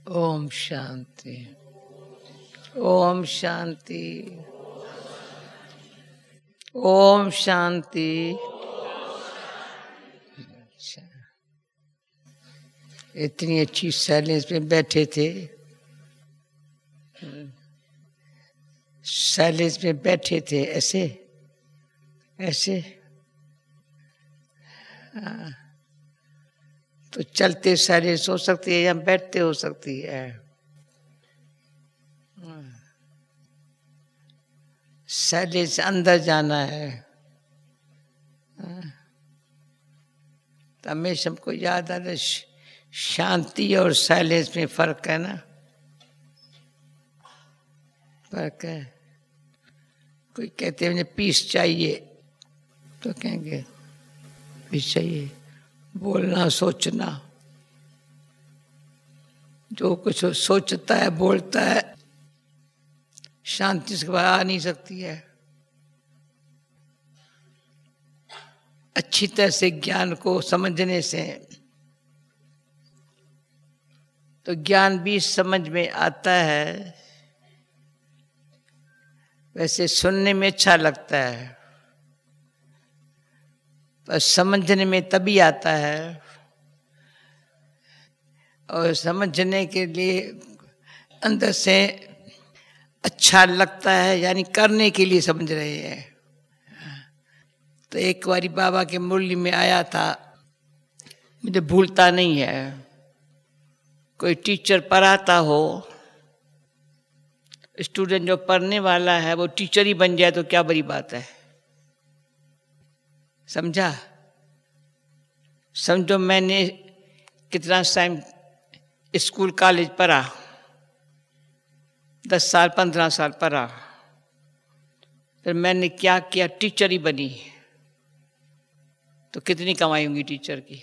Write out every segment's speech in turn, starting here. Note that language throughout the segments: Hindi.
ओम शांति। ओम शांति। ओम शांति। अच्छा, इतनी अच्छी साइलेंस में बैठे थे, साइलेंस में बैठे थे ऐसे ऐसे। तो चलते साइलेंस हो सकती है या बैठते हो सकती है। साइलेंस अंदर जाना है। तो हमेशा हमको याद आ रहा, शांति और साइलेंस में फर्क है ना, फर्क है। कोई कहते हैं मुझे पीस चाहिए, तो कहेंगे पीस चाहिए। बोलना सोचना, जो कुछ सोचता है बोलता है, शांति से बाहर आ नहीं सकती है। अच्छी तरह से ज्ञान को समझने से तो ज्ञान भी समझ में आता है। वैसे सुनने में अच्छा लगता है, पर समझने में तभी आता है। और समझने के लिए अंदर से अच्छा लगता है, यानी करने के लिए समझ रहे हैं। तो एक बारी बाबा के मुरली में आया था, मुझे भूलता नहीं है। कोई टीचर पढ़ाता हो, स्टूडेंट जो पढ़ने वाला है वो टीचर ही बन जाए तो क्या बड़ी बात है। समझा? समझो मैंने कितना टाइम स्कूल कॉलेज पढ़ा, 10 साल 15 साल पढ़ा, फिर मैंने क्या किया, टीचर ही बनी। तो कितनी कमाई होंगी टीचर की।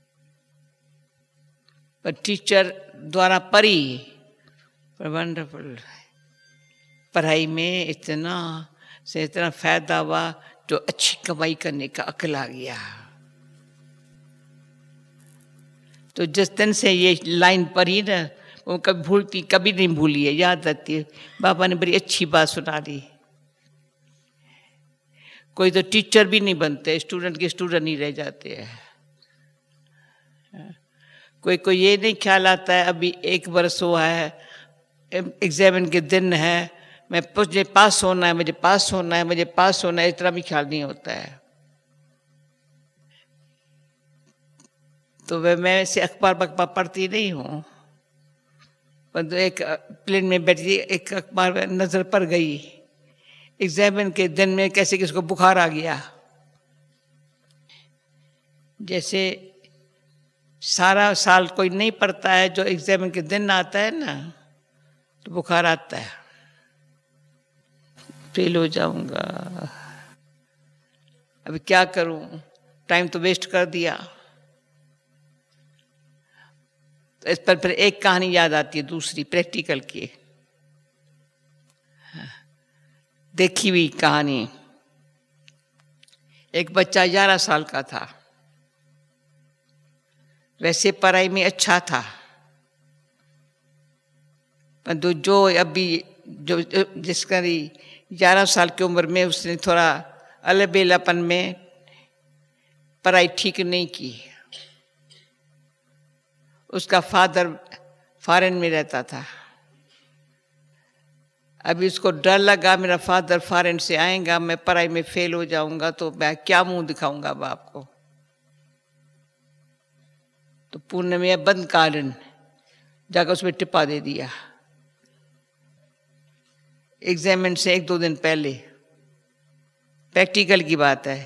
पर टीचर द्वारा पढ़ी, पर वंडरफुल पढ़ाई में इतना से इतना फायदा हुआ, जो अच्छी कमाई करने का अक्ल आ गया। तो जिस दिन से ये लाइन पढ़ी ना, वो कभी भूलती, कभी नहीं भूली है, याद रहती है। बाबा ने बड़ी अच्छी बात सुना दी। कोई तो टीचर भी नहीं बनते, स्टूडेंट के स्टूडेंट ही रह जाते हैं। कोई कोई ये नहीं ख्याल आता है, अभी 1 वर्ष हुआ है, एग्जाम के दिन है, मुझे पास होना है, मुझे पास होना है, मुझे पास होना है, इतना भी ख्याल नहीं होता है। तो मैं ऐसे अखबार पढ़ती नहीं हूँ, पर एक प्लेन में बैठी, एक अखबार में नजर पड़ गई, एग्जाम के दिन में कैसे किसको बुखार आ गया। जैसे सारा साल कोई नहीं पढ़ता है, जो एग्जाम के दिन आता है ना, तो बुखार आता है, फेल हो जाऊंगा, अभी क्या करूं, टाइम तो वेस्ट कर दिया। तो इस पर फिर एक कहानी याद आती है, दूसरी प्रैक्टिकल की, देखी हुई कहानी। एक बच्चा 11 साल का था, वैसे पढ़ाई में अच्छा था, पर जो अभी जो जिसका 11 साल की उम्र में उसने थोड़ा अलबेलापन में पढ़ाई ठीक नहीं की। उसका फादर फॉरेन में रहता था। अभी उसको डर लगा, मेरा फादर फॉरेन से आएगा, मैं पढ़ाई में फेल हो जाऊंगा, तो मैं क्या मुंह दिखाऊंगा बाप को। तो पुणे में बंद कारण जाकर उसमें टिप्पा दे दिया। एग्जामिन से 1-2 दिन पहले, प्रैक्टिकल की बात है।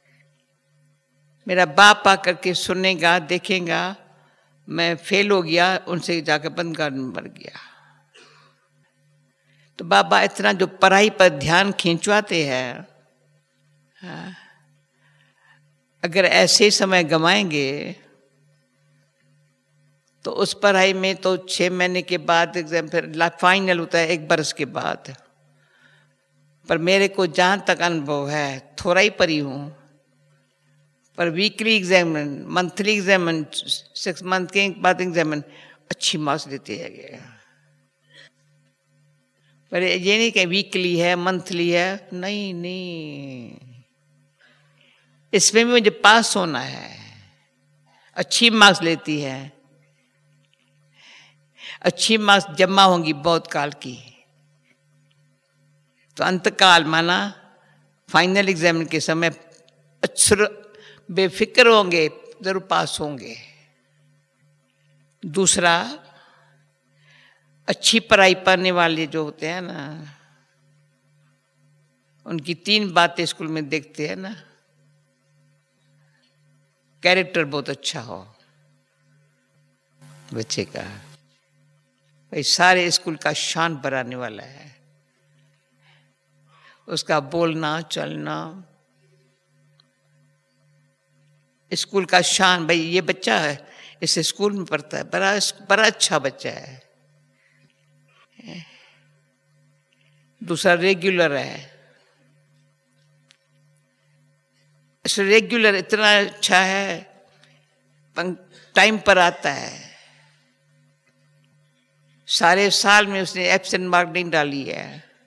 मेरा बाप आकर के सुनेगा, देखेगा मैं फेल हो गया, उनसे जाकर बंद गार्डन मर गया। तो बाबा इतना जो पढ़ाई पर ध्यान खींचवाते हैं, अगर ऐसे समय गंवाएंगे तो उस पढ़ाई में तो 6 महीने के बाद एग्जाम, फिर फाइनल होता है 1 वर्ष के बाद। पर मेरे को जहाँ तक अनुभव है, थोड़ा ही पढ़ी हूँ, पर weekly examine, monthly examine, 6 month के बाद एग्जामिन, अच्छी मार्क्स देते हैं। पर ये नहीं कि वीकली है, मंथली है, नहीं नहीं, इसमें भी मुझे पास होना है। अच्छी मार्क्स लेती है, अच्छी मार्क्स जमा होंगी बहुत काल की, तो अंतकाल माना फाइनल एग्जाम के समय अक्षर बेफिक्र होंगे, जरूर पास होंगे। दूसरा, अच्छी पढ़ाई पढ़ने वाले जो होते हैं ना, उनकी 3 बातें स्कूल में देखते हैं ना। कैरेक्टर बहुत अच्छा हो बच्चे का, भाई सारे स्कूल का शान बढ़ाने वाला है। उसका बोलना चलना, स्कूल का शान, भाई ये बच्चा है इस स्कूल में पढ़ता है, बड़ा अच्छा बच्चा है। दूसरा, रेगुलर है, रेगुलर इतना अच्छा है, टाइम पर आता है, सारे साल में उसने एब्सेंट मार्क नहीं डाली है।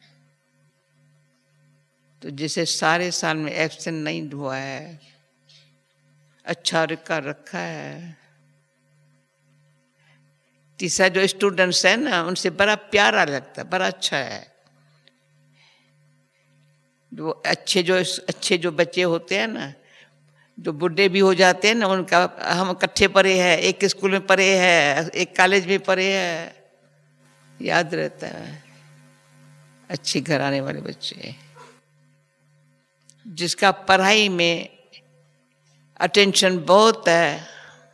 तो जिसे सारे साल में एब्सेंट नहीं हुआ है, अच्छा रिकॉर्ड रखा है। तीसरा, जो स्टूडेंट्स है ना, उनसे बड़ा प्यारा लगता है, बड़ा अच्छा है। जो अच्छे जो बच्चे होते हैं ना, जो बुढ़े भी हो जाते हैं ना, उनका हम इकट्ठे पढ़े हैं, एक स्कूल में पढ़े हैं, एक कॉलेज में पढ़े हैं, याद रहता है। अच्छी घर आने वाले बच्चे, जिसका पढ़ाई में अटेंशन बहुत है,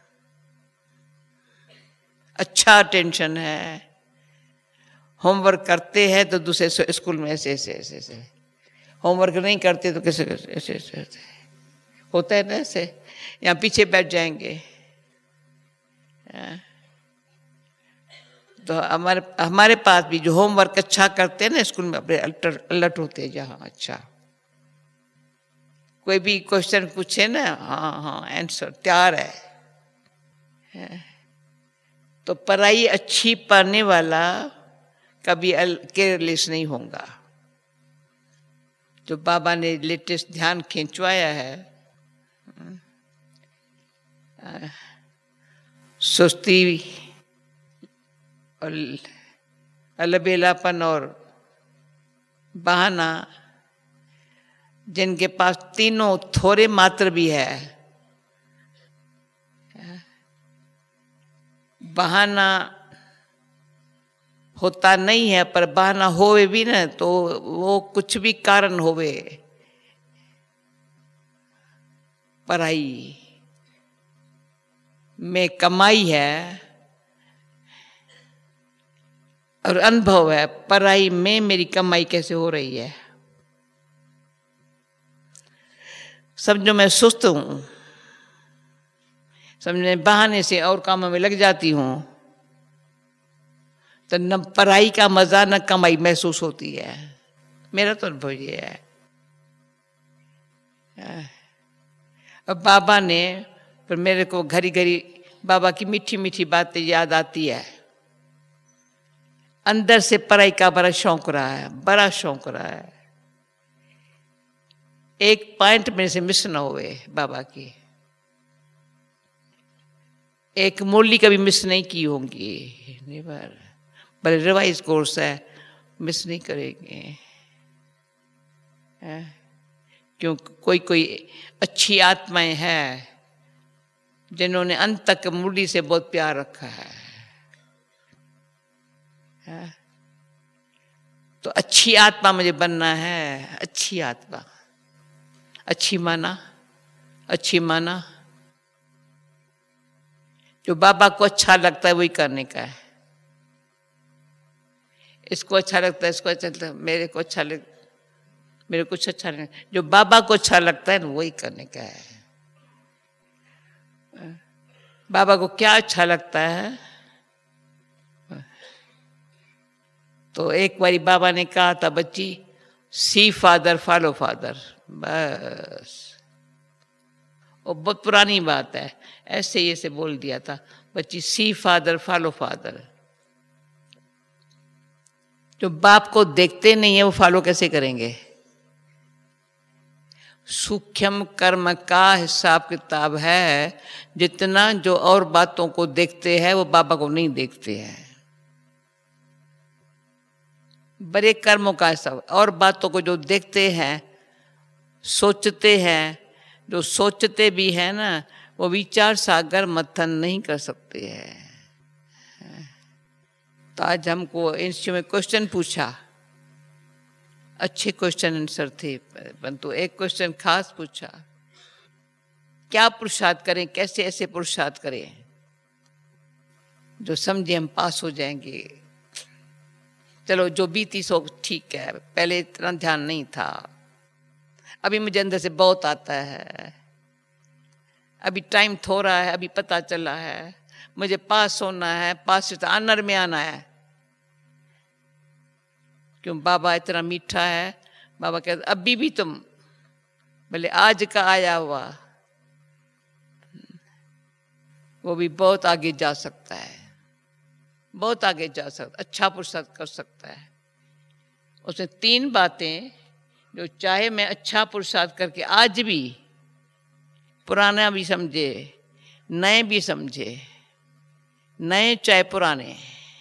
अच्छा अटेंशन है, होमवर्क करते हैं तो दूसरे स्कूल में ऐसे, होमवर्क नहीं करते तो कैसे ऐसे होता है ना, ऐसे यहाँ पीछे बैठ जाएंगे। तो हमारे पास भी जो होमवर्क अच्छा करते हैं ना स्कूल में, अपने अलर्ट होते हैं जहाँ। अच्छा, कोई भी क्वेश्चन पूछे ना, हाँ हाँ आंसर तैयार है। तो पढ़ाई अच्छी पढ़ने वाला कभी केयरलेस नहीं होगा। जो बाबा ने लेटेस्ट ध्यान खिंचवाया है, सुस्ती और अलबेलापन और बहाना, जिनके पास तीनों थोड़े मात्र भी है, बहाना होता नहीं है, पर बहाना होवे भी ना तो वो कुछ भी कारण होवे, पढ़ाई में कमाई है और अनुभव है, पढ़ाई में मेरी कमाई कैसे हो रही है। समझो मैं सुस्त हूं, समझे बहाने से और कामों में लग जाती हूं, तो न पढ़ाई का मजा न कमाई महसूस होती है। मेरा तो अनुभव ये है। अब बाबा ने, पर मेरे को घड़ी घड़ी बाबा की मीठी मीठी बातें याद आती है। अंदर से पढ़ाई का बड़ा शौक रहा है, बड़ा शौक रहा है। एक पॉइंट मेरे से मिस न हुए बाबा की, एक मूली कभी मिस नहीं की होंगी, नेवर। बड़े रिवाइज कोर्स है, मिस नहीं करेंगे। क्यों, कोई कोई अच्छी आत्माएं हैं जिन्होंने अंत तक मूली से बहुत प्यार रखा है। तो अच्छी आत्मा मुझे बनना है, अच्छी आत्मा, अच्छी माना जो बाबा को अच्छा लगता है वही करने का है। इसको अच्छा लगता है, इसको अच्छा लगता है, मेरे को कुछ अच्छा नहीं, जो बाबा को अच्छा लगता है ना वही करने का है। बाबा को क्या अच्छा लगता है? तो एक बारी बाबा ने कहा था, बच्ची सी फादर फॉलो फादर, बस। वो बहुत पुरानी बात है, ऐसे ही ऐसे बोल दिया था। बच्ची सी फादर फॉलो फादर। जो बाप को देखते नहीं है वो फॉलो कैसे करेंगे? सूक्ष्म कर्म का हिसाब किताब है। जितना जो और बातों को देखते हैं वो बाबा को नहीं देखते हैं। बड़े कर्मों का हिसाब और बातों को जो देखते हैं, सोचते हैं, जो सोचते भी है ना, वो विचार सागर मंथन नहीं कर सकते हैं। तो आज हमको इंस्टीट्यूट में क्वेश्चन पूछा, अच्छे क्वेश्चन आंसर थे, परंतु एक क्वेश्चन खास पूछा, क्या पुरुषार्थ करें, कैसे ऐसे पुरुषार्थ करें जो समझे हम पास हो जाएंगे। चलो जो बीती सो ठीक है, पहले इतना ध्यान नहीं था, अभी मुझे अंदर से बहुत आता है, अभी टाइम थोड़ा है, अभी पता चला है मुझे पास होना है, पास से आनर में आना है। क्यों? बाबा इतना मीठा है। बाबा कहते अभी भी तुम भले आज का आया हुआ वो भी बहुत आगे जा सकता है, बहुत आगे जा सकता, अच्छा पुरुषार्थ कर सकता है। उसने 3 बातें जो चाहे मैं अच्छा पुरुषार्थ करके आज भी पुराना भी समझे, नए भी समझे, नए चाहे पुराने,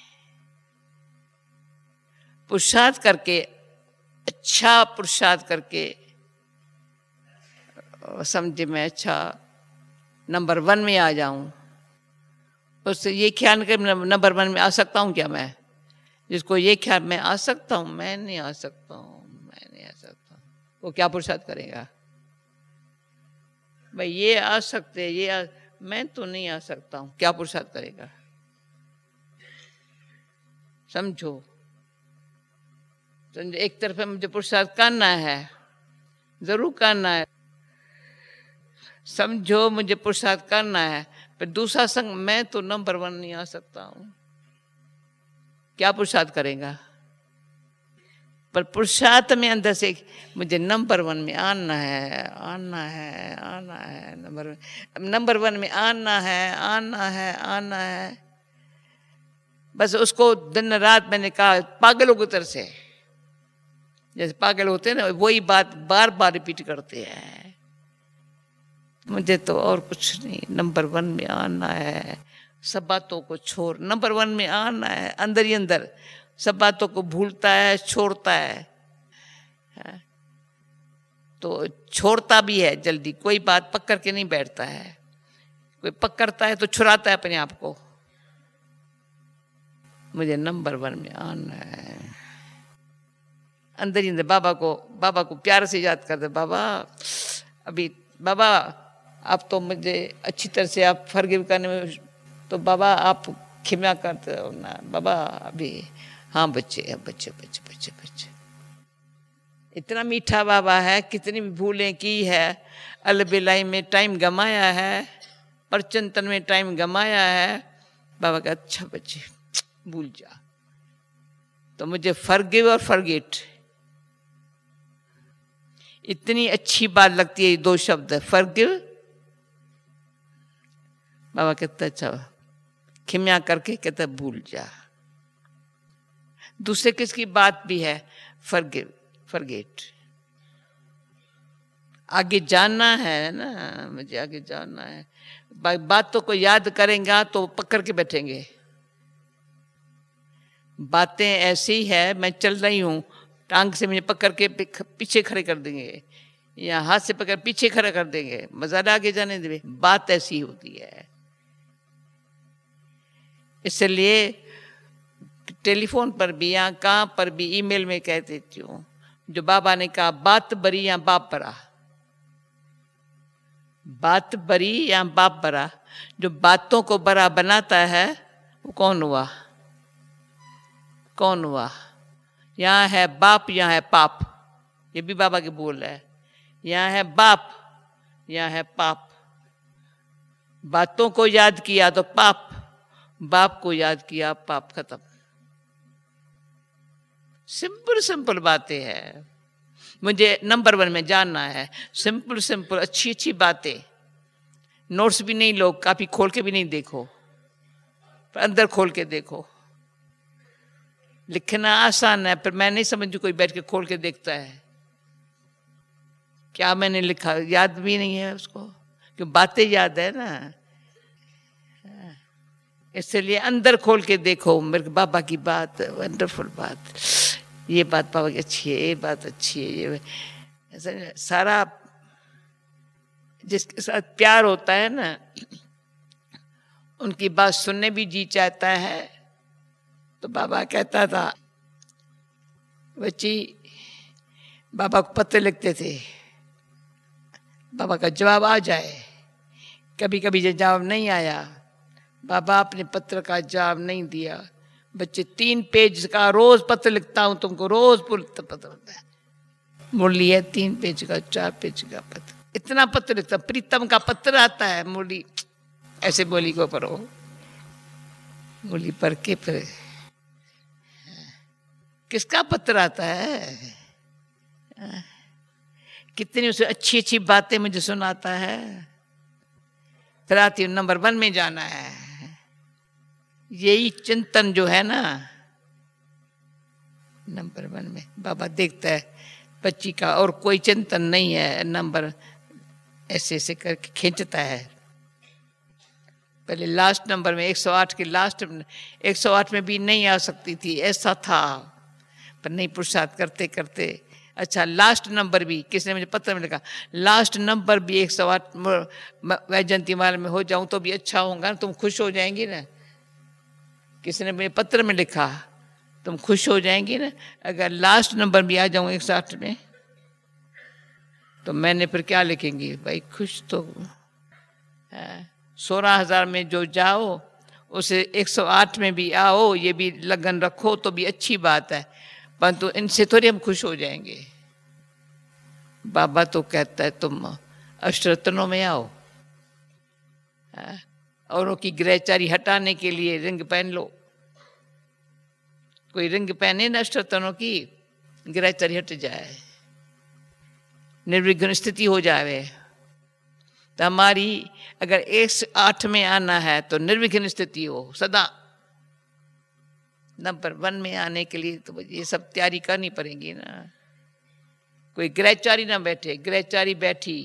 पुरुषार्थ करके, अच्छा पुरुषार्थ करके समझे मैं अच्छा नंबर 1 में आ जाऊं। उससे ये ख्याल कर नंबर 1 में आ सकता हूँ क्या मैं? जिसको ये ख्याल मैं आ सकता हूँ, मैं नहीं आ सकता हूँ, मैं नहीं आ सकता हूँ, वो क्या पुरुषार्थ करेगा? भाई ये आ सकते, मैं तो नहीं आ सकता हूँ, क्या पुरुषार्थ करेगा? समझो, एक तरफ मुझे पुरुषार्थ करना है, जरूर करना है, समझो मुझे पुरुषार्थ करना है, पर दूसरा संग मैं तो नंबर 1 नहीं आ सकता हूँ, क्या पुरुषार्थ करेगा? पर पुरुषार्थ में अंदर से मुझे नंबर 1 में आना है, आना है, आना है, नंबर 1 में आना है, आना है, आना है। बस उसको दिन रात मैंने कहा पागलों की तरह से, जैसे पागल होते हैं ना, वही बात बार बार रिपीट करते हैं। मुझे तो और कुछ नहीं, नंबर 1 में आना है, सब बातों को छोड़, नंबर 1 में आना है, अंदर ही अंदर सब बातों को भूलता है, छोड़ता है, तो छोड़ता भी है जल्दी, कोई बात पकड़ के नहीं बैठता है, कोई पकड़ता है तो छुड़ाता है अपने आप को। मुझे नंबर 1 में आना है, अंदर ही अंदर बाबा को प्यार से याद करते, बाबा अभी, बाबा आप तो मुझे अच्छी तरह से आप फॉरगिव करने में, तो बाबा आप क्षमा करते हो ना बाबा अभी, हाँ बच्चे, बच्चे बच्चे बच्चे बच्चे। इतना मीठा बाबा है, कितनी भी भूलें की है, अलबिलाई में टाइम गमाया है, परचिंतन में टाइम गमाया है, बाबा का अच्छा बच्चे भूल जा, तो मुझे फॉरगिव और फॉरगेट, इतनी अच्छी बात लगती है ये 2 शब्द, फॉरगिव, बाबा कहता अच्छा, क्षमा करके कहता भूल जा। दूसरे किसकी बात भी है, फॉरगिव फॉरगेट, आगे जानना है ना, मुझे आगे जानना है। बातों को याद करेंगे तो पकड़ के बैठेंगे, बातें ऐसी है, मैं चल रही हूँ, टांग से मुझे पकड़ के पीछे खड़े कर देंगे, या हाथ से पकड़ पीछे खड़ा कर देंगे, मजा आगे जाने देंगे, बात ऐसी होती है। इसलिए टेलीफोन पर भी या कहाँ पर भी ईमेल में कह देती हूँ, जो बाबा ने कहा बात बरी या बाप बरा, बात बरी या बाप बरा, जो बातों को बड़ा बनाता है वो कौन हुआ, कौन हुआ? यहाँ है बाप, यहाँ है पाप, ये भी बाबा के बोल है, यहाँ है बाप, यहाँ है पाप। बातों को याद किया तो पाप, बाप को याद किया पाप, खत्म। सिंपल सिंपल बातें हैं, मुझे नंबर 1 में जानना है, सिंपल सिंपल अच्छी अच्छी बातें, नोट्स भी नहीं लो, काफी खोल के भी नहीं देखो, पर अंदर खोल के देखो। लिखना आसान है, पर मैं नहीं समझू कोई बैठ के खोल के देखता है क्या मैंने लिखा, याद भी नहीं है उसको, क्यों बातें याद है ना। इसलिए अंदर खोल के देखो। मेरे बाबा की बात वंडरफुल बात, ये बात बाबा की अच्छी है, ये बात अच्छी है, ये सारा जिसके साथ प्यार होता है ना, उनकी बात सुनने भी जी चाहता है। तो बाबा कहता था, बच्ची बाबा को पत्र लिखते थे, बाबा का जवाब आ जाए। कभी कभी जब जवाब नहीं आया, बाबा अपने पत्र का जवाब नहीं दिया, बच्चे 3 पेज का रोज पत्र लिखता हूं तुमको, रोज पत्र होता है। मुरली है 3 पेज का, 4 पेज का पत्र, इतना पत्र लिखता। प्रीतम का पत्र आता है, मुरली ऐसे बोली को पढ़ो, मुरली पढ़ के फिर किसका पत्र आता है, कितनी उसे अच्छी अच्छी बातें मुझे सुनाता है। फिर आती हूँ नंबर 1 में जाना है। यही चिंतन जो है ना, नंबर 1 में बाबा देखता है बच्ची का, और कोई चिंतन नहीं है। नंबर ऐसे ऐसे करके खींचता है। पहले लास्ट नंबर में 108 के लास्ट 108 में भी नहीं आ सकती थी, ऐसा था, पर नहीं पुरुषार्थ करते करते अच्छा लास्ट नंबर भी, किसने मुझे पत्र में लिखा, लास्ट नंबर भी 108 वैजयंती माला में हो जाऊं तो भी अच्छा होगा, तुम खुश हो जाएंगी ना। किसी ने मुझे पत्र में लिखा, तुम खुश हो जाएंगी ना अगर लास्ट नंबर भी आ जाऊं 108 में। तो मैंने फिर क्या लिखेंगी भाई, खुश तो 16,000 में जो जाओ उसे 108 में भी आओ, ये भी लगन रखो तो भी अच्छी बात है, परंतु इनसे थोड़ी हम खुश हो जाएंगे। बाबा तो कहता है तुम अष्टरत्नों में आओ, औरों की ग्रहचारी हटाने के लिए रिंग पहन लो। कोई रिंग पहने ना अष्टरत्नों की, ग्रहचारी हट जाए, निर्विघ्न स्थिति हो जाए। तो हमारी अगर 108 में आना है तो निर्विघ्न स्थिति हो सदा। नंबर 1 में आने के लिए तो ये सब तैयारी करनी पड़ेगी ना। कोई ग्रहचारी ना बैठे, ग्रहचारी बैठी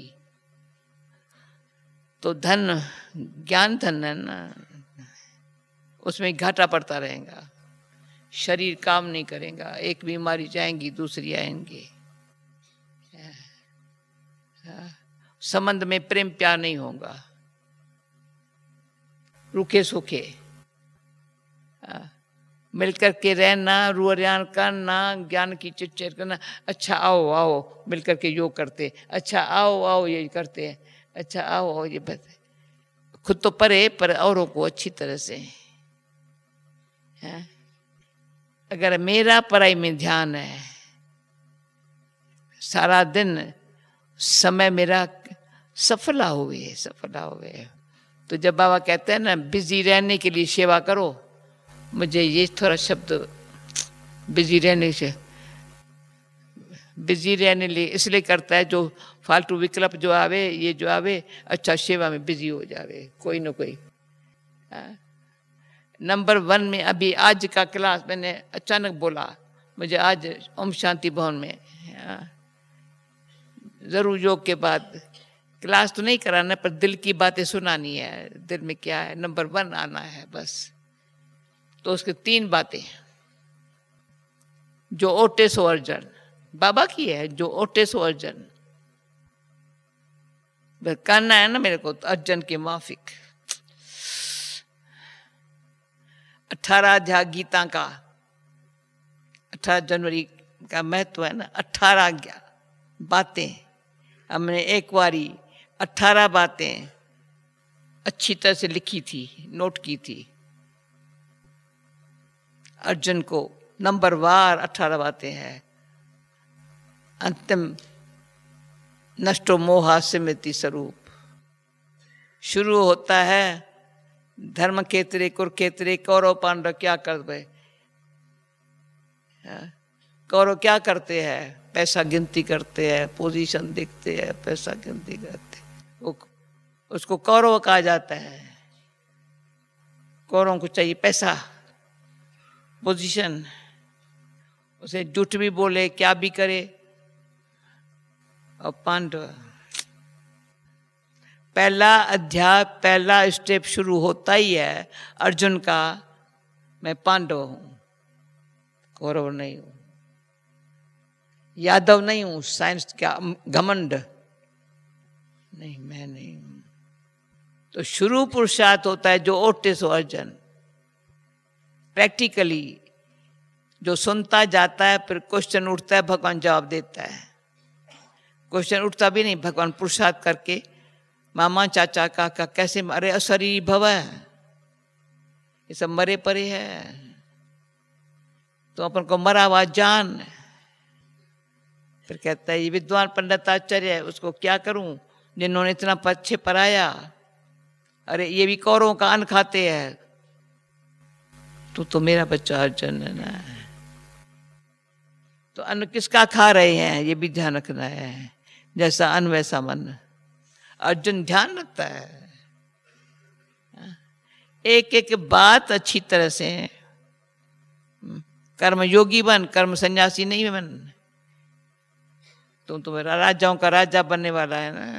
तो धन ज्ञान धन है ना, उसमें घाटा पड़ता रहेगा, शरीर काम नहीं करेगा, एक बीमारी जाएंगी दूसरी आएंगी, संबंध में प्रेम प्यार नहीं होगा, रूखे सूखे मिलकर के रहना, रुआन करना, ज्ञान की चिटचेट करना। अच्छा आओ आओ मिलकर के योग करते, अच्छा आओ आओ ये करते हैं, अच्छा आओ आओ ये बता, खुद तो परे पर औरों को अच्छी तरह से है। अगर मेरा पढ़ाई में ध्यान है, सारा दिन समय मेरा सफला हुए। तो जब बाबा कहते हैं ना बिजी रहने के लिए सेवा करो, मुझे ये थोड़ा शब्द बिजी रहने से, बिजी रहने लिए इसलिए करता है, जो फालतू विकल्प जो आवे, ये जो आवे, अच्छा सेवा में बिजी हो जावे कोई ना कोई। नंबर 1 में अभी आज का क्लास मैंने अचानक बोला, मुझे आज ओम शांति भवन में जरूर योग के बाद क्लास तो नहीं कराना, पर दिल की बातें सुनानी है, दिल में क्या है, नंबर 1 आना है बस। तो उसके 3 बातें जो ओटे सो अर्जन, बाबा की है, जो ओटे सो अर्जन करना है ना मेरे को, तो अर्जन के माफिक 18 अध्याय गीता का, 18 जनवरी का महत्व है ना, 18 बातें हमने एक बारी 18 बातें अच्छी तरह से लिखी थी, नोट की थी। अर्जुन को नंबर वार 18 बातें हैं। अंतिम नष्टो मोहा सिमृति स्वरूप शुरू होता है, धर्म क्षेत्रे कुरुक्षेत्रे कौरव पांडव क्या करते, कौरव क्या करते हैं, पैसा गिनती करते हैं, पोजीशन देखते हैं, पैसा गिनती करते, उसको कौरव कहा जाता है। कौरवों को चाहिए पैसा, पोजीशन, उसे झूठ भी बोले, क्या भी करे। और पांडव, पहला अध्याय, पहला स्टेप शुरू होता ही है अर्जुन का, मैं पांडव हूं, कौरव नहीं हूं, यादव नहीं हूं, साइंस क्या घमंड नहीं, मैं नहीं हूं। तो शुरू पुरुषार्थ होता है जो ओटे सो अर्जन। प्रैक्टिकली जो सुनता जाता है, फिर क्वेश्चन उठता है, भगवान जवाब देता है। क्वेश्चन उठता भी नहीं, भगवान पुरुषार्थ करके मामा चाचा काका कैसे, अरे अशरीरी भव है, ये सब मरे परे है, तो अपन को मरा हुआ जान। फिर कहता है ये विद्वान पंडित आचार्य है, उसको क्या करूं जिन्होंने इतना पक्षे पराया, अरे ये भी कौरवों का अन्न खाते हैं, तो मेरा बच्चा अर्जुन है ना। तो अन्न किसका खा रहे हैं ये भी ध्यान रखना है, जैसा अन्न वैसा मन। अर्जुन ध्यान रखता है, एक एक बात अच्छी तरह से। कर्म योगी बन, कर्म सन्यासी नहीं बन। तुम तो मेरा राजाओं का राजा बनने वाला है ना,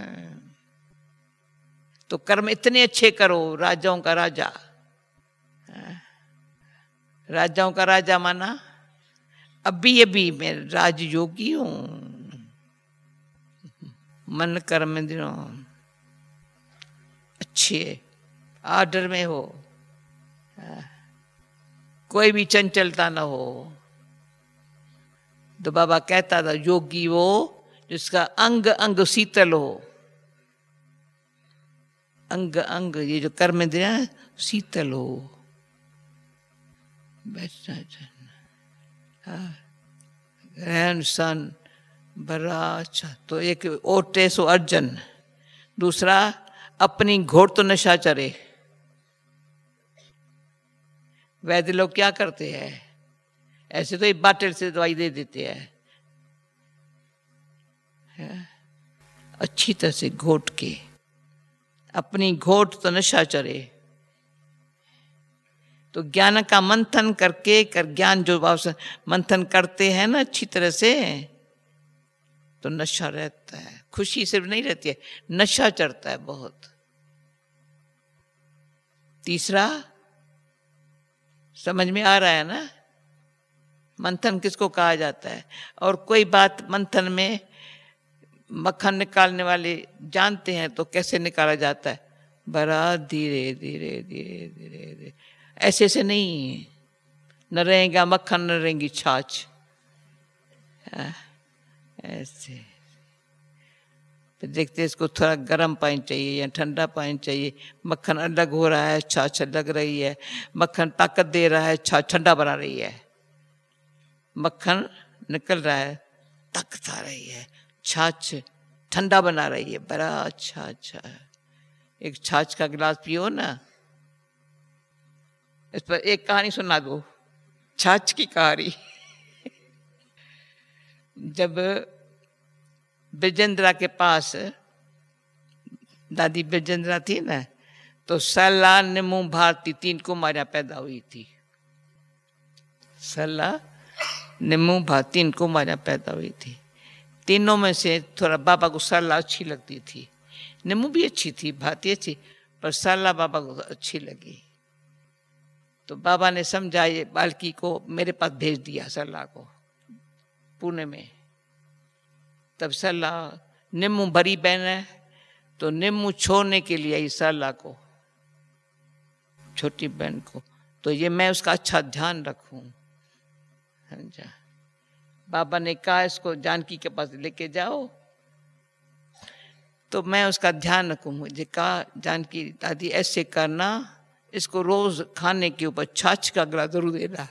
तो कर्म इतने अच्छे करो, राजाओं का राजा। राजाओं का राजा माना अभी मैं राजयोगी हूं, मन कर्म दिनों अच्छे आर्डर में हो, कोई भी चंचलता ना हो। तो बाबा कहता था योगी वो जिसका अंग अंग शीतल हो, अंग अंग ये जो कर्म इंद्रियां शीतल हो। रहन सहन बड़ा अच्छा। तो एक ओटे सो अर्जन, दूसरा अपनी घोर तो नशा चरे। वैद्य लोग क्या करते हैं, ऐसे तो एक बाटल से दवाई दे देते हैं, अच्छी तरह से घोट के अपनी घोट तो नशा चरे। तो ज्ञान का मंथन करके ज्ञान जो मंथन करते हैं ना अच्छी तरह से, तो नशा रहता है। खुशी सिर्फ नहीं रहती है, नशा चढ़ता है बहुत। तीसरा समझ में आ रहा है ना, मंथन किसको कहा जाता है। और कोई बात मंथन में मक्खन निकालने वाले जानते हैं तो कैसे निकाला जाता है, बड़ा धीरे धीरे धीरे धीरे धीरे, ऐसे से नहीं। न रहेगा मक्खन न रहेगी छाछ, ऐसे। फिर देखते इसको थोड़ा गर्म पानी चाहिए या ठंडा पानी चाहिए। मक्खन अलग हो रहा है, छाछ लग रही है। मक्खन ताकत दे रहा है, छाछ ठंडा बना रही है। मक्खन निकल रहा है, ताकत आ रही है, छाछ ठंडा बना रही है। बड़ा अच्छा अच्छा। एक छाछ का गिलास पियो ना, इस पर एक कहानी सुना दो, छाछ की कहानी। जब बिजेंद्रा के पास दादी बिजेंद्रा थी ना, तो सरला निम्मू भारती 3 कुमारियां पैदा हुई थी। सरला निम्मू भारती 3 कुमारियां पैदा हुई थी। तीनों में से थोड़ा बाबा को सरला अच्छी लगती थी। निम्मू भी अच्छी थी, भारती अच्छी, पर सरला बाबा को अच्छी लगी। तो बाबा ने समझा ये बालकी को मेरे पास भेज दिया, सरला को पुणे में। तब सरला, निम्मू बड़ी बहन है, तो निम्मू छोड़ने के लिए आई सरला को, छोटी बहन को। तो ये मैं उसका अच्छा ध्यान रखूं, समझा। बाबा ने कहा इसको जानकी के पास लेके जाओ, तो मैं उसका ध्यान रखूं। मुझे कहा जानकी दादी ऐसे करना, इसको रोज खाने के ऊपर छाछ का गिलास जरूर देना।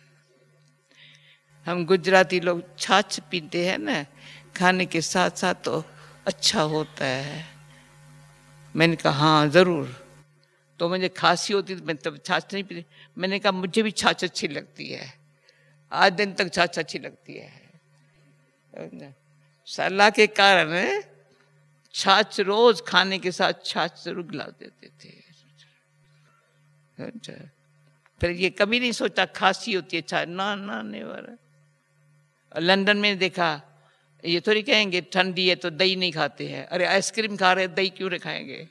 हम गुजराती लोग छाछ पीते हैं ना खाने के साथ साथ, तो अच्छा होता है। मैंने कहा हाँ जरूर। तो मुझे खांसी होती तो मैं तब छाछ नहीं पीती। मैंने कहा मुझे भी छाछ अच्छी लगती है, आज दिन तक छाछ अच्छी लगती है। सरला के कारण छाछ रोज खाने के साथ छाछ जरूर गिला देते थे। फिर ये कभी नहीं सोचा खांसी होती है, अच्छा ना ना नेवर। लंदन में देखा, ये थोड़ी कहेंगे ठंडी है तो दही नहीं खाते हैं, अरे आइसक्रीम खा रहे दही क्यों नहीं खाएंगे?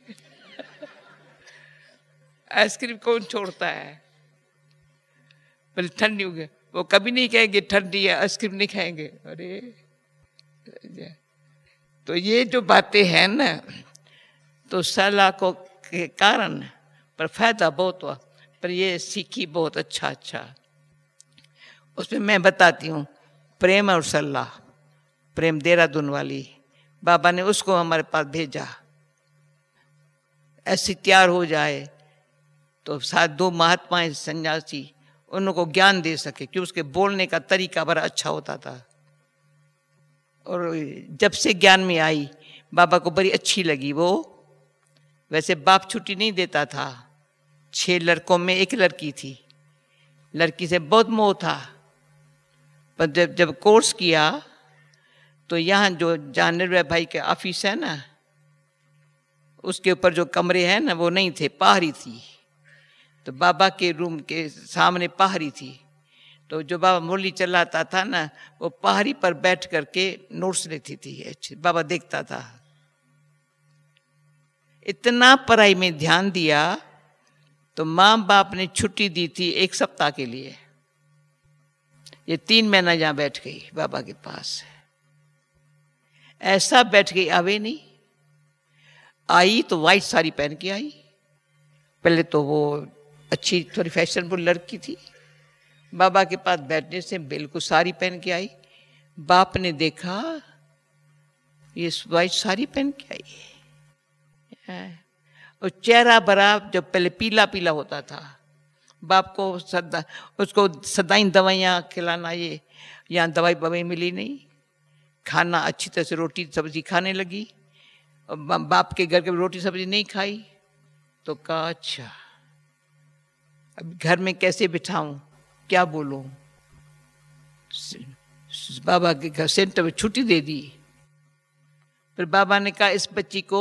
आइसक्रीम कौन छोड़ता है? बोले ठंडी हो गया, वो कभी नहीं कहेंगे ठंडी है आइसक्रीम नहीं खाएंगे। अरे तो ये जो बातें हैं ना, तो सलाह को के कारण पर फायदा बहुत हुआ, पर ये सीखी बहुत अच्छा। उसमें मैं बताती हूँ प्रेम और सलाह। प्रेम देहरादून वाली बाबा ने उसको हमारे पास भेजा, ऐसी तैयार हो जाए तो साथ 2 महात्माएं सन्यासी उनको ज्ञान दे सके, कि उसके बोलने का तरीका बड़ा अच्छा होता था। और जब से ज्ञान में आई बाबा को बड़ी अच्छी लगी वो। वैसे बाप छुट्टी नहीं देता था, 6 लड़कों में 1 लड़की थी, लड़की से बहुत मोह था। पर जब कोर्स किया तो यहाँ जो जानवर भाई के ऑफिस है ना, उसके ऊपर जो कमरे हैं ना वो नहीं थे, पहाड़ी थी। तो बाबा के रूम के सामने पहाड़ी थी, तो जो बाबा मुरली चलाता था ना, वो पहाड़ी पर बैठ करके नोट्स लेती थी, बाबा देखता था। इतना पढ़ाई में ध्यान दिया तो माँ बाप ने छुट्टी दी थी 1 सप्ताह के लिए। ये 3 महीना यहाँ बैठ गई बाबा के पास। ऐसा बैठ गई, आवे नहीं। आई तो वाइट साड़ी पहन के आई। पहले तो वो अच्छी थोड़ी फैशनेबल लड़की थी, बाबा के पास बैठने से बिल्कुल साड़ी पहन के आई। बाप ने देखा ये वाइट साड़ी पहन के आई है, और चेहरा बड़ा जब पहले पीला पीला होता था। बाप को उसको सदाई दवाइयाँ खिलाना, ये यहाँ दवाई बवाई मिली नहीं, खाना अच्छी तरह से रोटी सब्जी खाने लगी। और बाप के घर के रोटी सब्जी नहीं खाई तो कहा अच्छा अब घर में कैसे बिठाऊं, क्या बोलूं। बाबा के घर सेंटर में छुट्टी दे दी। फिर बाबा ने कहा इस बच्ची को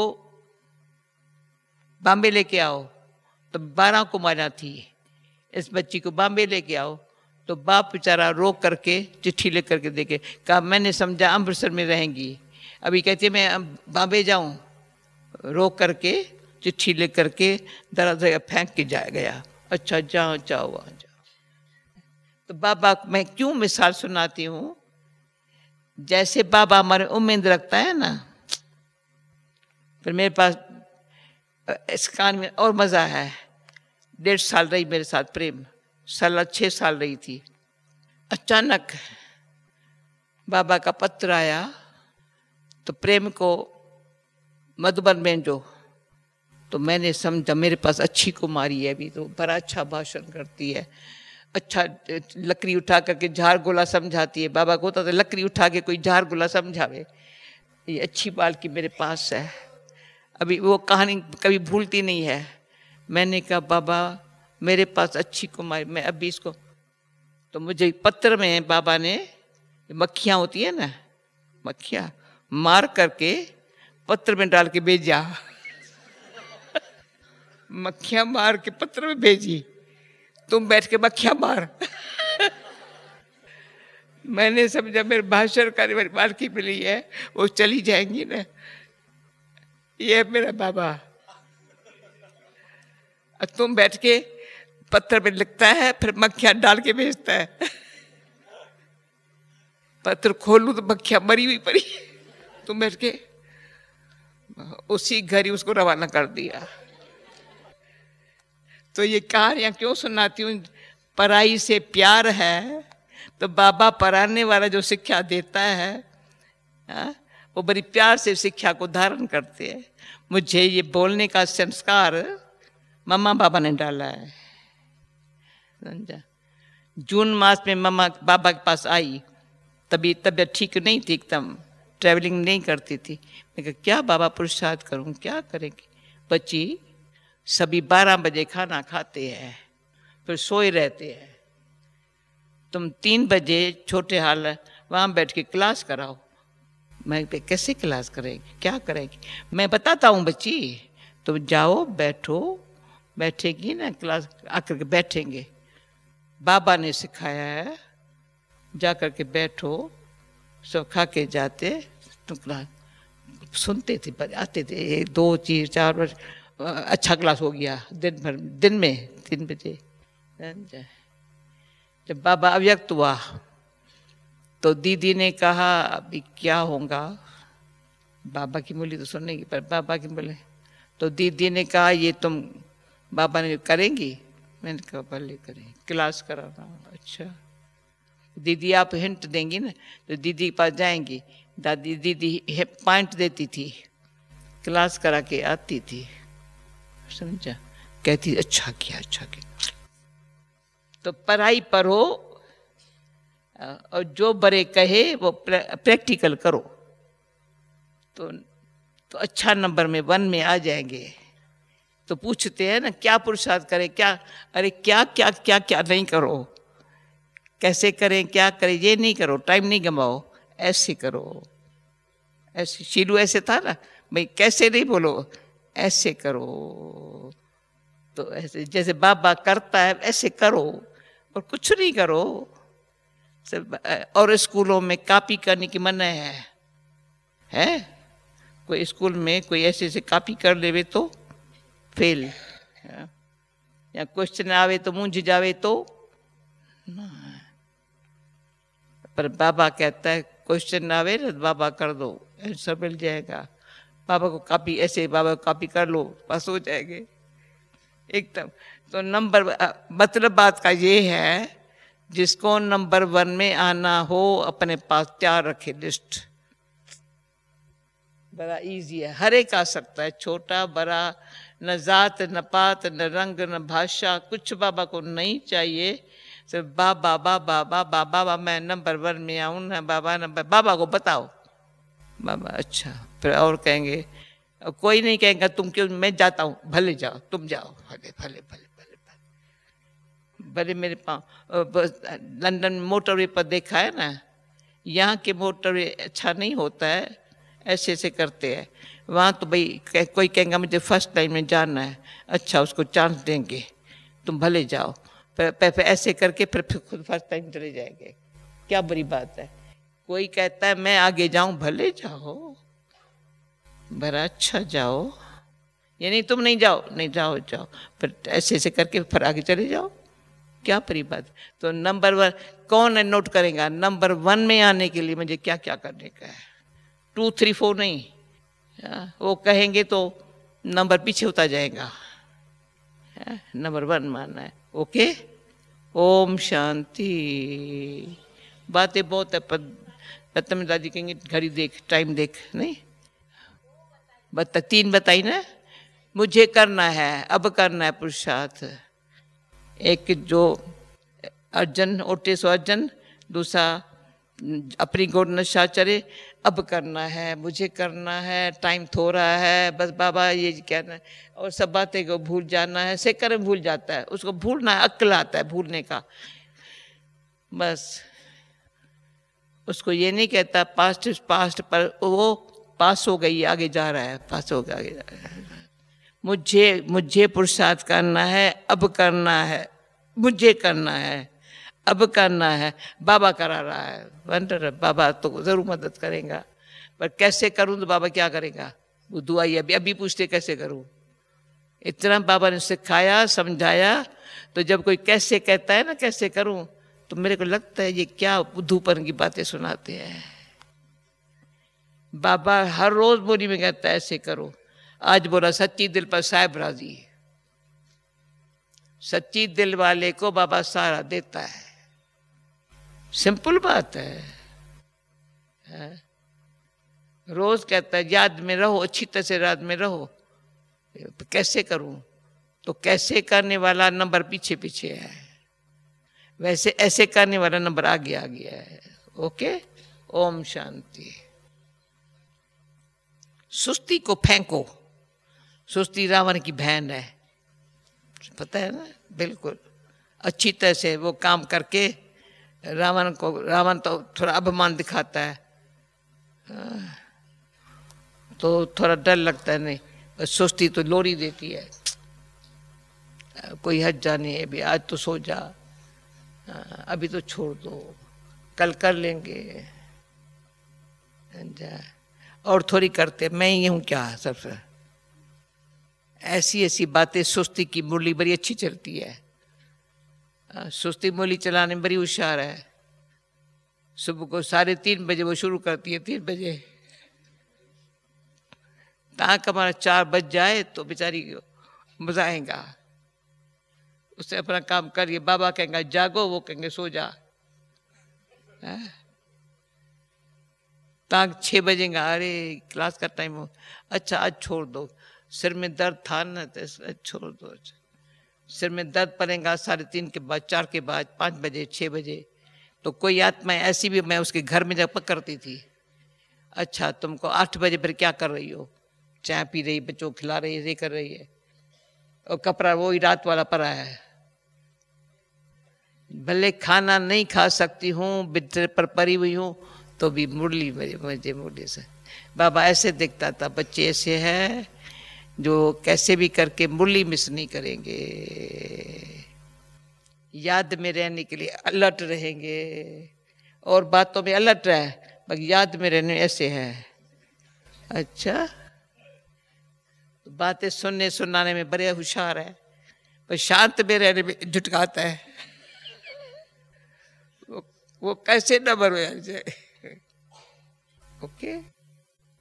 बॉम्बे लेके आओ। तो 12 कुमारियां थी, इस बच्ची को बॉम्बे लेके आओ। तो बाप बेचारा रो करके चिट्ठी ले करके देखे, कहा मैंने समझा अमृतसर में रहेंगी, अभी कहती मैं बॉम्बे जाऊं। रो करके चिट्ठी ले करके दरवाजा फेंक के जा गया। अच्छा जाओ जाओ वहाँ जाओ। तो बाबा मैं क्यों मिसाल सुनाती हूँ, जैसे बाबा हमारे उम्मीद रखता है ना। फिर मेरे पास इस कान में और मज़ा है, 1.5 साल रही मेरे साथ प्रेम, 6 साल रही थी। अचानक बाबा का पत्र आया तो प्रेम को मधुबन में जो, तो मैंने समझा मेरे पास अच्छी कुमारी है, अभी तो बड़ा अच्छा भाषण करती है, अच्छा लकड़ी उठा करके झाड़ गोला समझाती है। बाबा को होता था लकड़ी उठा के कोई झाड़ गोला समझावे, ये अच्छी बाल की मेरे पास है, अभी वो कहानी कभी भूलती नहीं है। मैंने कहा बाबा मेरे पास अच्छी कुमारी, मैं अभी इसको, तो मुझे पत्र में बाबा ने मक्खियाँ होती है ना, मक्खियाँ मार करके पत्र में डाल के भेजा। मक्खियाँ मार के पत्र में भेजी, तुम बैठ के मक्खियाँ मार। मैंने समझा मेरे भाषण का बाल की मिली है, वो चली जाएंगी ना। ये है मेरा बाबा, तुम बैठ के पत्थर पे लिखता है, फिर मक्खियाँ डाल के भेजता है। पत्र खोलू तो मक्खियाँ मरी हुई पड़ी, तुम बैठ के उसी घर ही उसको रवाना कर दिया। तो ये कहानियाँ क्यों सुनाती हूँ, पढ़ाई से प्यार है तो बाबा पढ़ाने वाला जो शिक्षा देता है वो बड़ी प्यार से शिक्षा को धारण करते हैं। मुझे ये बोलने का संस्कार मम्मा बाबा ने डाला है, समझा। जून मास में मम्मा बाबा के पास आई, तभी तबीयत ठीक नहीं थी, एकदम ट्रैवलिंग नहीं करती थी। मैं कहा क्या बाबा पुरुषार्थ करूं, क्या करेंगे। बच्ची सभी 12 बजे खाना खाते हैं, फिर सोए रहते हैं, तुम 3 बजे छोटे हाल वहाँ बैठ के क्लास कराओ। मैं कैसे क्लास करेगी, क्या करेगी, मैं बताता हूँ बच्ची, तुम जाओ बैठो, बैठेगी ना क्लास आकर के बैठेंगे, बाबा ने सिखाया है, जा कर के बैठो, सब खा के जाते, तो क्लास सुनते थे, आते थे, 2 चीज 4 वर्ष, अच्छा क्लास हो गया दिन भर, दिन में 3 बजे। जब बाबा अव्यक्त हुआ तो दीदी ने कहा अभी क्या होगा, बाबा की बोली तो सुनेगी, पर बाबा की बोले तो दीदी ने कहा ये तुम बाबा ने करेंगी? मैंने कहा भले करें, क्लास कराना। अच्छा दीदी आप हिंट देंगी ना, तो दीदी के पास जाएंगी, दीदी पॉइंट देती थी, क्लास करा के आती थी, समझा, कहती अच्छा किया अच्छा किया। तो पढ़ाई पढ़ो और जो बड़े कहे वो प्रैक्टिकल करो, तो अच्छा नंबर में 1 में आ जाएंगे। तो पूछते हैं ना क्या पुरुषार्थ करें, क्या, अरे क्या क्या क्या क्या नहीं करो, कैसे करें क्या करें, ये नहीं करो, टाइम नहीं गंवाओ, ऐसे करो, ऐसे। शीलू ऐसे था ना भाई, कैसे नहीं बोलो, ऐसे करो। तो ऐसे जैसे बाबा करता है ऐसे करो, और कुछ नहीं करो सब। और स्कूलों में कॉपी करने की मना है? कोई स्कूल में कोई ऐसे ऐसे कॉपी कर लेवे तो फेल, या क्वेश्चन आवे तो मूंझ जावे तो ना। पर बाबा कहता है क्वेश्चन आवे ना, बाबा कर दो, आंसर मिल जाएगा। बाबा को कॉपी ऐसे, बाबा को कॉपी कर लो, पास हो जाएंगे एकदम। तो नंबर, मतलब बात का ये है, जिसको नंबर 1 में आना हो अपने पास तैयार रखे लिस्ट, बड़ा इजी है, हर एक आ सकता है, छोटा बड़ा, न जात न पात न रंग न भाषा, कुछ बाबा को नहीं चाहिए, सिर्फ बाबा बाबा बाबा बाबा, मैं नंबर 1 में आऊँ ना बाबा, नंबर, बाबा को बताओ बाबा। अच्छा फिर और कहेंगे, कोई नहीं कहेगा तुम क्यों, मैं जाता हूँ, भले जाओ, तुम जाओ, भले भले भले भले भले। भले मेरे पाँव लंदन में मोटरवे पर देखा है ना, यहाँ के मोटरवे अच्छा नहीं होता है, ऐसे ऐसे करते हैं। वहाँ तो भाई कोई कहेगा मुझे फर्स्ट लाइन में जाना है, अच्छा उसको चांस देंगे, तुम भले जाओ, फिर ऐसे करके फिर खुद फर्स्ट लाइन चले जाएंगे, क्या बुरी बात है। कोई कहता है मैं आगे जाऊं, भले जाओ, बड़ा अच्छा जाओ, ये नहीं तुम नहीं जाओ, नहीं जाओ जाओ, फिर ऐसे ऐसे करके फिर आगे चले जाओ, क्या बुरी बात। तो नंबर 1 कौन है नोट करेगा, नंबर 1 में आने के लिए मुझे क्या क्या करने का है, 2 3 4 नहीं, वो कहेंगे तो नंबर पीछे होता जाएगा, नंबर 1 मानना है। ओके, ओम शांति। बातें बहुत है, पर में दादी कहेंगे घड़ी देख, टाइम देख, नहीं बता 3 बताई ना, मुझे करना है, अब करना है पुरुषार्थ। एक जो अर्जन ओटे सो अर्जन, दूसरा अपनी गोड़ नशा चरे, अब करना है, मुझे करना है, टाइम थोड़ा है, बस बाबा ये कहना है, और सब बातें को भूल जाना है, सेकर में भूल जाता है, उसको भूलना है, अक्ल आता है भूलने का, बस उसको ये नहीं कहता पास्ट इज पास्ट, पर वो पास हो गई, आगे जा रहा है, पास हो गया, आगे जा रहा है। मुझे पुरुषार्थ करना है, अब करना है, मुझे करना है, अब करना है, बाबा करा रहा है, वंडर, बाबा तो जरूर मदद करेगा, पर कैसे करूं तो बाबा क्या करेगा, वो दुआ ही अभी पूछते कैसे करूं, इतना बाबा ने सिखाया समझाया। तो जब कोई कैसे कहता है ना कैसे करूं, तो मेरे को लगता है ये क्या बुद्धूपन की बातें सुनाते हैं। बाबा हर रोज बोली में कहता है ऐसे करो, आज बोला सच्ची दिल पर साहिब राजी, सच्ची दिल वाले को बाबा सारा देता है, सिंपल बात है। रोज कहता है याद में रहो, अच्छी तरह से याद में रहो, कैसे करूं, तो कैसे करने वाला नंबर पीछे पीछे है, वैसे ऐसे करने वाला नंबर आगे आ गया है। ओके, ओम शांति। सुस्ती को फेंको, सुस्ती रावण की बहन है, पता है ना, बिल्कुल अच्छी तरह से वो काम करके रावण तो थोड़ा अभिमान दिखाता है, तो थोड़ा डर लगता है, नहीं सुस्ती तो लोरी देती है, कोई हद जाने है भी, आज तो सो जा, अभी तो छोड़ दो, कल कर लेंगे, और थोड़ी करते, मैं ही हूँ क्या सबसे। ऐसी ऐसी बातें। सुस्ती की मुरली बड़ी अच्छी चलती है, सुस्ती मुरली चलाने में बड़ी होशियार है। सुबह को 3:30 बजे वो शुरू करती है, 3 बजे, ताकि हमारा 4 बज जाए तो बेचारी मजा आएगा। उससे अपना काम करिए, बाबा कहेंगे जागो, वो कहेंगे सो जा। ताक 6 बजेगा, अरे क्लास का टाइम हो, अच्छा आज छोड़ दो, सिर में दर्द था ना तो छोड़ दो। सिर में दर्द पड़ेगा 3:30 के बाद, 4 के बाद, 5 बजे, 6 बजे। तो कोई आत्मा ऐसी भी मैं उसके घर में जब पकड़ती थी, अच्छा तुमको 8 बजे फिर क्या कर रही हो, चाय पी रही, बच्चों को खिला रही है, ये कर रही है, और कपड़ा वही रात वाला पड़ा है। भले खाना नहीं खा सकती हूँ, बिस्तर पर पड़ी हुई हूँ, तो भी मुरली मुझे मुरली से। बाबा ऐसे देखता था, बच्चे ऐसे हैं जो कैसे भी करके मुरली मिस नहीं करेंगे, याद में रहने के लिए अलर्ट रहेंगे, और बातों में अलर्ट रहे, पर याद में रहने ऐसे है। अच्छा, बातें सुनने सुनाने में बड़े होशियार है, पर शांत में रहने में झुटकाता है। वो कैसे नंबर हो जाए। ओके।